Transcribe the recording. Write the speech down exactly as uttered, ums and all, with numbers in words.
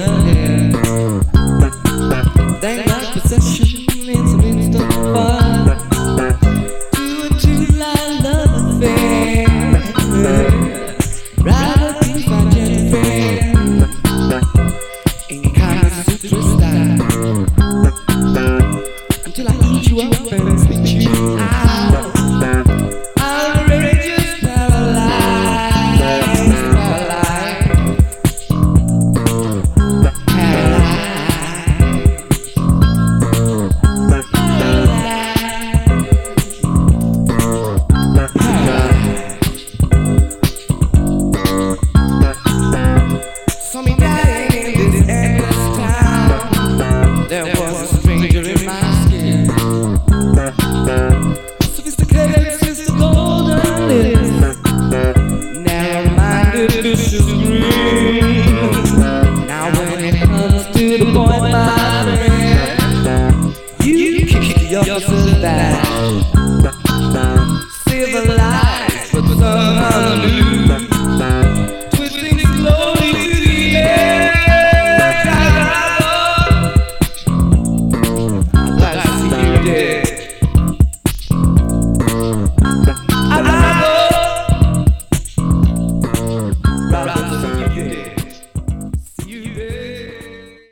her hair. Thank God possession in some instant fun. To a two-line love affair. Rather be my friend. In kind of superstar. Until I eat you up and spit you out. Outrageous, paralyzed, paralyzed, paralyzed. So me dying in this air.